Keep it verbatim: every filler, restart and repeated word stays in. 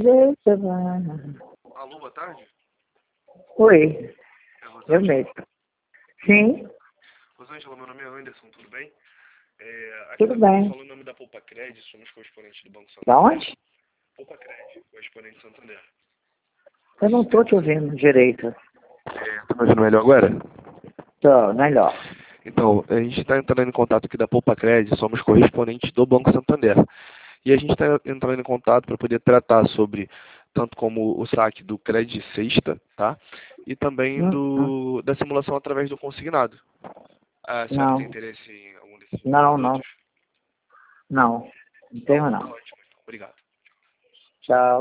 Deixa, vai. Alô, boa tarde. Oi, É a eu Rosângela? mesmo. Sim, Rosângela, meu nome é Anderson, tudo bem? É, aqui tudo na Google bem. falando o nome da Poupa Cred, somos correspondentes do Banco Da Santander. onde? Poupa Cred, correspondente do Santander. Eu não tô te ouvindo direito. É, tá me ouvindo melhor agora? Tô, melhor. Então, a gente está entrando em contato aqui da Poupa Cred, somos correspondentes do Banco Santander. E a gente está entrando em contato para poder tratar sobre, tanto como o saque do Cred Sexta, tá? E também Hum, hum. do, da simulação através do consignado. A senhora tem Não, interesse em algum desses não, não, produtos? não. Não Não, tenho tá não. ótimo, então. Obrigado. Tchau.